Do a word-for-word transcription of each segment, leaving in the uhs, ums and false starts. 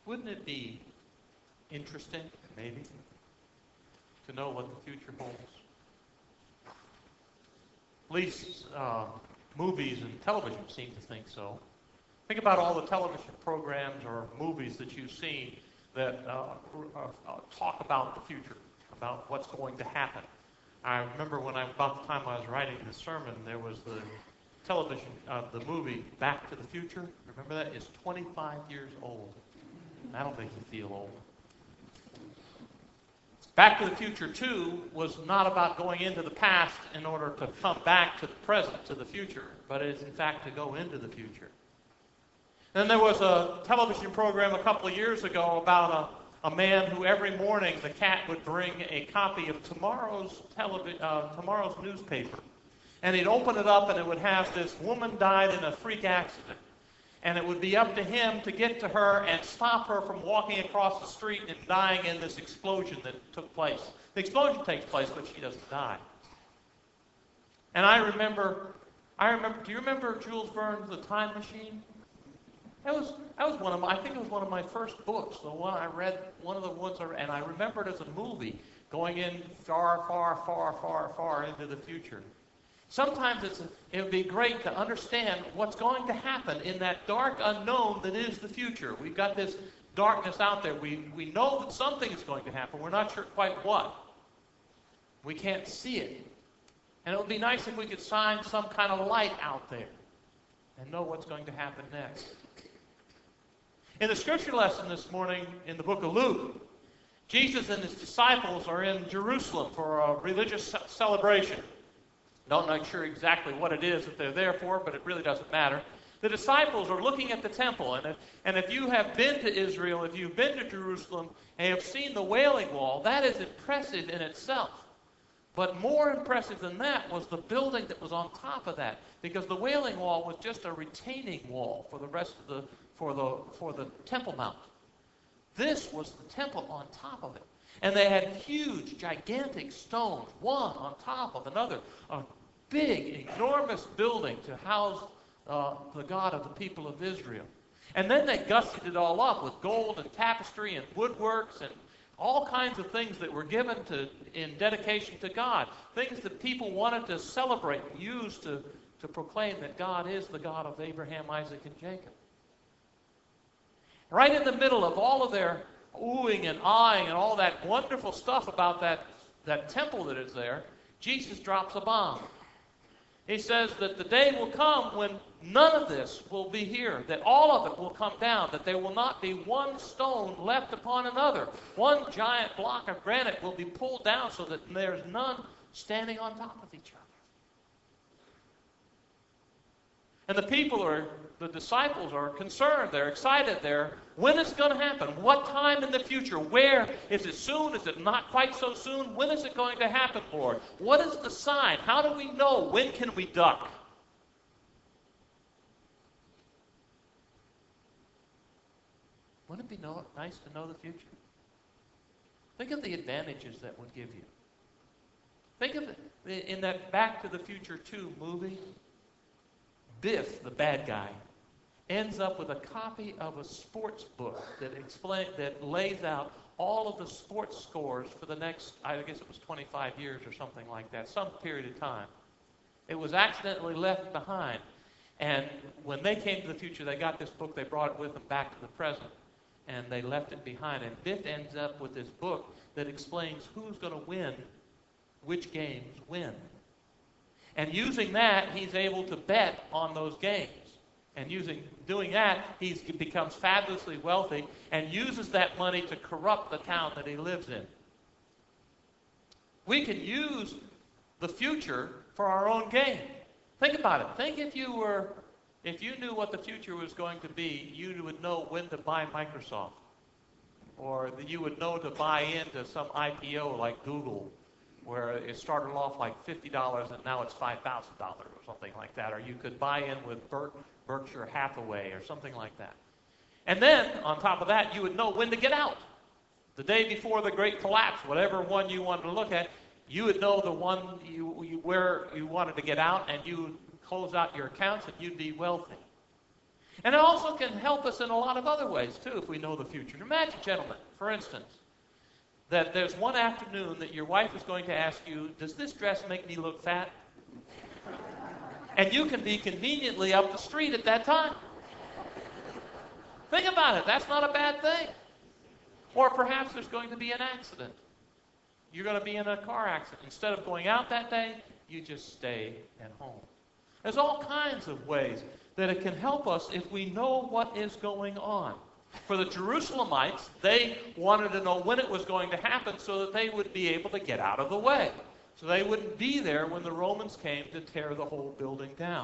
Wouldn't it be interesting, maybe, to know what the future holds? At least uh, movies and television seem to think so. Think about all the television programs or movies that you've seen that uh, uh, talk about the future, about what's going to happen. I remember when I, about the time I was writing this sermon, there was the television, uh, the movie Back to the Future. Remember that? It's twenty-five years old. That'll make you feel old. Back to the Future two was not about going into the past in order to come back to the present, to the future, but it is in fact to go into the future. Then there was a television program a couple of years ago about a, a man who every morning the cat would bring a copy of tomorrow's televi- uh, tomorrow's newspaper. And he'd open it up and it would have this woman died in a freak accident. And it would be up to him to get to her and stop her from walking across the street and dying in this explosion that took place. The explosion takes place, but she doesn't die. And I remember, I remember, do you remember Jules Verne's The Time Machine? That was, that was one of my, I think it was one of my first books, the one I read, one of the ones I read, and I remember it as a movie, going in far, far, far, far, far into the future. Sometimes it's a, it would be great to understand what's going to happen in that dark unknown that is the future. We've got this darkness out there. We, we know that something is going to happen. We're not sure quite what. We can't see it. And it would be nice if we could shine some kind of light out there and know what's going to happen next. In the scripture lesson this morning in the book of Luke, Jesus and his disciples are in Jerusalem for a religious celebration. Not not sure exactly what it is that they're there for, but it really doesn't matter. The disciples are looking at the temple, and if, and if you have been to Israel, if you've been to Jerusalem, and have seen the Wailing Wall, that is impressive in itself. But more impressive than that was the building that was on top of that, because the Wailing Wall was just a retaining wall for the rest of the for the for the Temple Mount. This was the temple on top of it. And they had huge, gigantic stones, one on top of another, a big, enormous building to house uh, the God of the people of Israel. And then they gussied it all up with gold and tapestry and woodworks and all kinds of things that were given to in dedication to God, things that people wanted to celebrate and use to, to proclaim that God is the God of Abraham, Isaac, and Jacob. Right in the middle of all of their oohing and eyeing and all that wonderful stuff about that, that temple that is there, Jesus drops a bomb. He says that the day will come when none of this will be here, that all of it will come down, that there will not be one stone left upon another. One giant block of granite will be pulled down so that there's none standing on top of each other. And the people are, the disciples are concerned. They're excited. They're, when is it going to happen? What time in the future? Where? Is it soon? Is it not quite so soon? When is it going to happen, Lord? What is the sign? How do we know? When can we duck? Wouldn't it be no, nice to know the future? Think of the advantages that would give you. Think of it in that Back to the Future two movie. Biff, the bad guy, ends up with a copy of a sports book that explain that lays out all of the sports scores for the next, I guess it was twenty-five years or something like that, some period of time. It was accidentally left behind. And when they came to the future, they got this book, they brought it with them back to the present, and they left it behind. And Biff ends up with this book that explains who's going to win, which games win. And using that, he's able to bet on those games. And using doing that, he becomes fabulously wealthy and uses that money to corrupt the town that he lives in. We can use the future for our own gain. Think about it. Think if you were, if you knew what the future was going to be, you would know when to buy Microsoft. Or that you would know to buy into some I P O like Google, where it started off like fifty dollars and now it's five thousand dollars or something like that. Or you could buy in with Ber- Berkshire Hathaway or something like that. And then, on top of that, you would know when to get out. The day before the great collapse, whatever one you wanted to look at, you would know the one you, you where you wanted to get out, and you would close out your accounts and you'd be wealthy. And it also can help us in a lot of other ways, too, if we know the future. Imagine, gentlemen, for instance, that there's one afternoon that your wife is going to ask you, does this dress make me look fat? And you can be conveniently up the street at that time. Think about it. That's not a bad thing. Or perhaps there's going to be an accident. You're going to be in a car accident. Instead of going out that day, you just stay at home. There's all kinds of ways that it can help us if we know what is going on. For the Jerusalemites, they wanted to know when it was going to happen so that they would be able to get out of the way. So they wouldn't be there when the Romans came to tear the whole building down.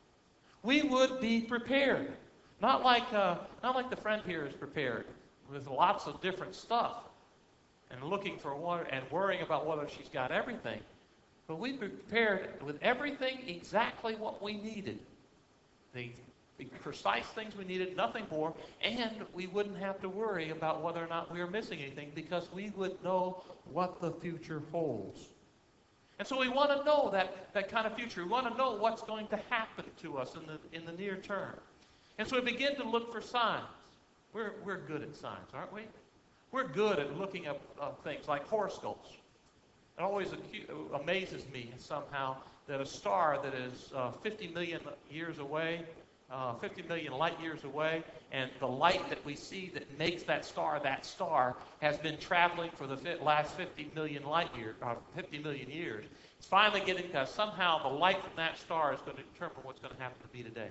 We would be prepared. Not like, uh, not like the friend here is prepared with lots of different stuff and looking for water and worrying about whether she's got everything. But we prepared with everything exactly what we needed. The, the precise things we needed, nothing more, and we wouldn't have to worry about whether or not we were missing anything because we would know what the future holds. And so we want to know that, that kind of future. We want to know what's going to happen to us in the, in the near term. And so we begin to look for signs. We're, we're good at signs, aren't we? We're good at looking up uh, things like horoscopes. It always acu- amazes me somehow that a star that is uh, fifty million years away, uh, fifty million light years away, and the light that we see that makes that star that star has been traveling for the fi- last fifty million light years, uh, fifty million years. It's finally getting to somehow the light from that star is going to determine what's going to happen to be today.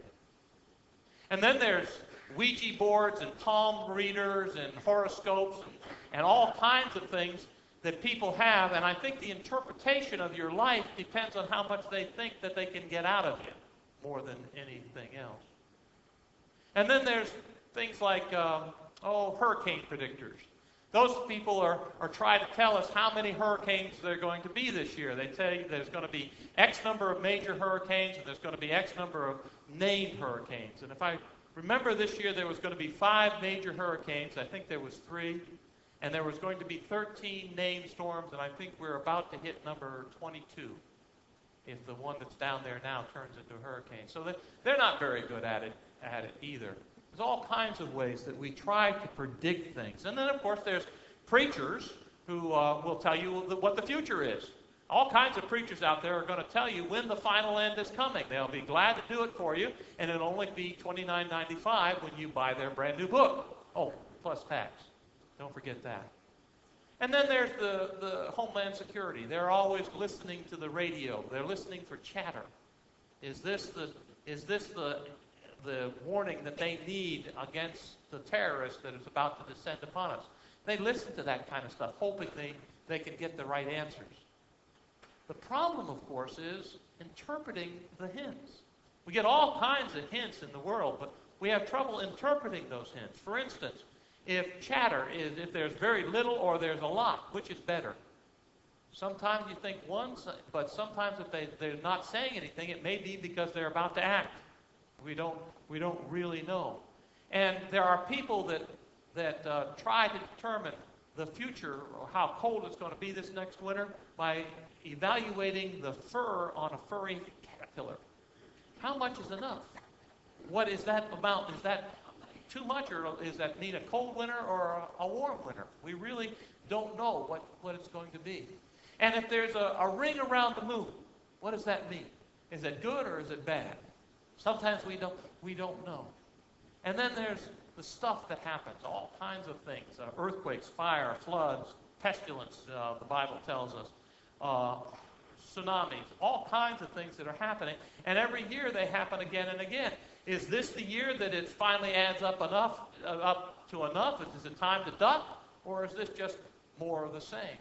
And then there's Ouija boards and palm readers and horoscopes and, and all kinds of things that people have, and I think the interpretation of your life depends on how much they think that they can get out of you more than anything else. And then there's things like, um, oh, hurricane predictors. Those people are, are trying to tell us how many hurricanes there are going to be this year. They tell you there's going to be X number of major hurricanes, and there's going to be X number of named hurricanes. And if I remember this year, there was going to be five major hurricanes. I think there was three. And there was going to be thirteen named storms, and I think we're about to hit number twenty-two if the one that's down there now turns into a hurricane. So they're not very good at it, at it either. There's all kinds of ways that we try to predict things. And then, of course, there's preachers who uh, will tell you what the future is. All kinds of preachers out there are going to tell you when the final end is coming. They'll be glad to do it for you, and it'll only be twenty-nine ninety-five when you buy their brand new book. Oh, plus tax. Don't forget that. And then there's the, the Homeland Security. They're always listening to the radio. They're listening for chatter. Is this the is this the the warning that they need against the terrorist that is about to descend upon us? They listen to that kind of stuff, hoping they, they can get the right answers. The problem, of course, is interpreting the hints. We get all kinds of hints in the world, but we have trouble interpreting those hints. For instance, if chatter is, if there's very little or there's a lot, which is better? Sometimes you think one, but sometimes if they, they're not saying anything, it may be because they're about to act. We don't, we don't really know. And there are people that, that uh, try to determine the future or how cold it's going to be this next winter by evaluating the fur on a furry caterpillar. How much is enough? What is that amount? Is that too much, or does that mean a cold winter or a, a warm winter? We really don't know what, what it's going to be. And if there's a, a ring around the moon, what does that mean? Is it good or is it bad? Sometimes we don't, we don't know. And then there's the stuff that happens, all kinds of things, uh, earthquakes, fire, floods, pestilence, uh, the Bible tells us, uh, tsunamis, all kinds of things that are happening. And every year they happen again and again. Is this the year that it finally adds up enough, uh, up to enough? Is it time to duck? Or is this just more of the same?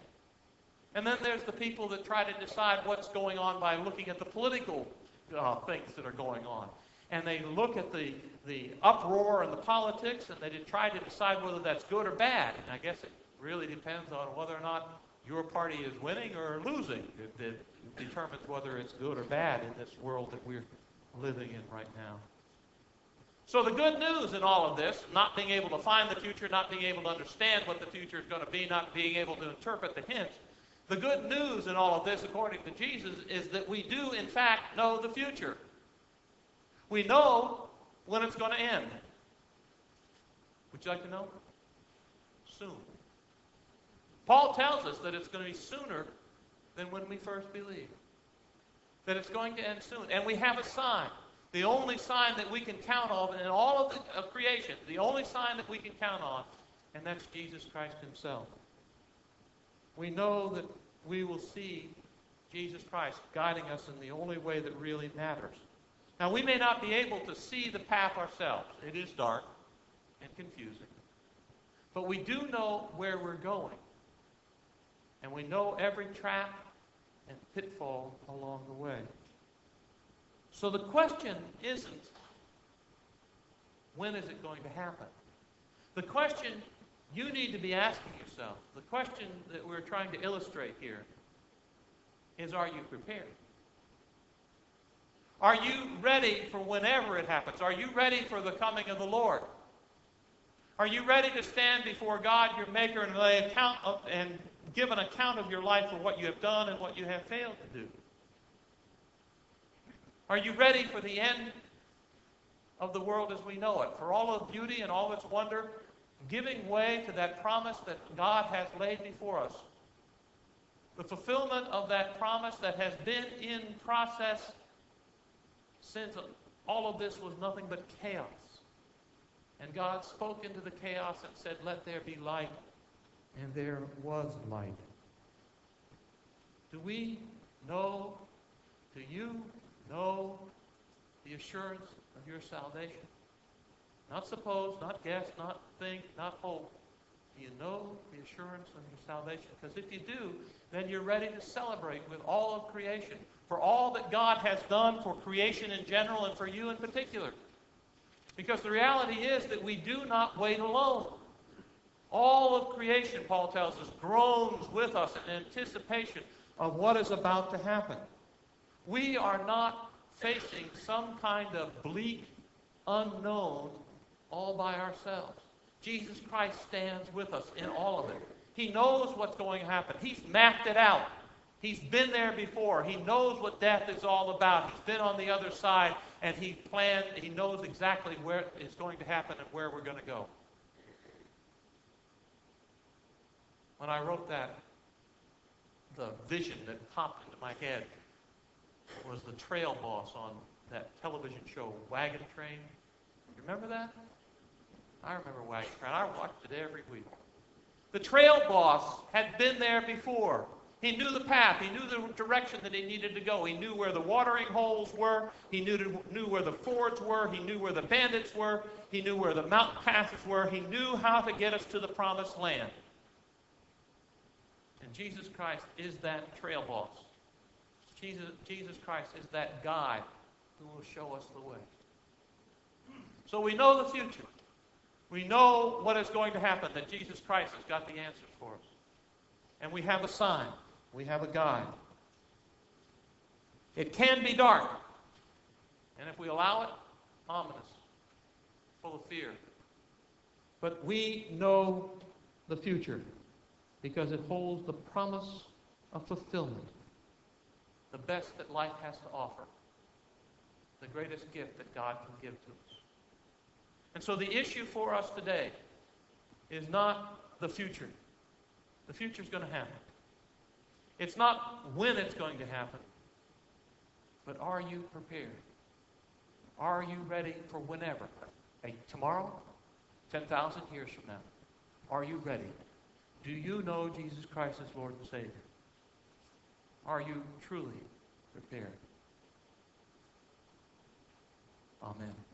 And then there's the people that try to decide what's going on by looking at the political uh, things that are going on. And they look at the, the uproar in the politics, and they try to decide whether that's good or bad. And I guess it really depends on whether or not your party is winning or losing. It, it determines whether it's good or bad in this world that we're living in right now. So the good news in all of this, not being able to find the future, not being able to understand what the future is going to be, not being able to interpret the hints, the good news in all of this, according to Jesus, is that we do, in fact, know the future. We know when it's going to end. Would you like to know? Soon. Paul tells us that it's going to be sooner than when we first believed. That it's going to end soon. And we have a sign. The only sign that we can count on in all of, the, of creation, the only sign that we can count on, and that's Jesus Christ himself. We know that we will see Jesus Christ guiding us in the only way that really matters. Now, we may not be able to see the path ourselves. It is dark and confusing. But we do know where we're going. And we know every trap and pitfall along the way. So the question isn't, when is it going to happen? The question you need to be asking yourself, the question that we're trying to illustrate here, is, are you prepared? Are you ready for whenever it happens? Are you ready for the coming of the Lord? Are you ready to stand before God, your Maker, and lay account of, and give an account of your life for what you have done and what you have failed to do? Are you ready for the end of the world as we know it, for all its beauty and all its wonder, giving way to that promise that God has laid before us? The fulfillment of that promise that has been in process since all of this was nothing but chaos. And God spoke into the chaos and said, "Let there be light," and there was light. Do we know, do you know the assurance of your salvation? Not suppose, not guess, not think, not hope. Do you know the assurance of your salvation? Because if you do, then you're ready to celebrate with all of creation for all that God has done for creation in general and for you in particular. Because the reality is that we do not wait alone. All of creation, Paul tells us, groans with us in anticipation of what is about to happen. We are not facing some kind of bleak unknown all by ourselves. Jesus Christ stands with us in all of it. He knows what's going to happen. He's mapped it out. He's been there before. He knows what death is all about. He's been on the other side, and he planned, he knows exactly where it's going to happen and where we're going to go. When I wrote that, the vision that popped into my head was the trail boss on that television show, Wagon Train. You remember that? I remember Wagon Train. I watched it every week. The trail boss had been there before. He knew the path. He knew the direction that he needed to go. He knew where the watering holes were. He knew, knew where the fords were. He knew where the bandits were. He knew where the mountain passes were. He knew how to get us to the promised land. And Jesus Christ is that trail boss. Jesus, Jesus Christ is that guide who will show us the way. So we know the future. We know what is going to happen, that Jesus Christ has got the answers for us. And we have a sign. We have a guide. It can be dark. And if we allow it, ominous, full of fear. But we know the future because it holds the promise of fulfillment, the best that life has to offer, the greatest gift that God can give to us. And so the issue for us today is not the future. The future's going to happen. It's not when it's going to happen, but are you prepared? Are you ready for whenever? Hey, tomorrow? ten thousand years from now. Are you ready? Do you know Jesus Christ as Lord and Savior? Are you truly prepared? Amen.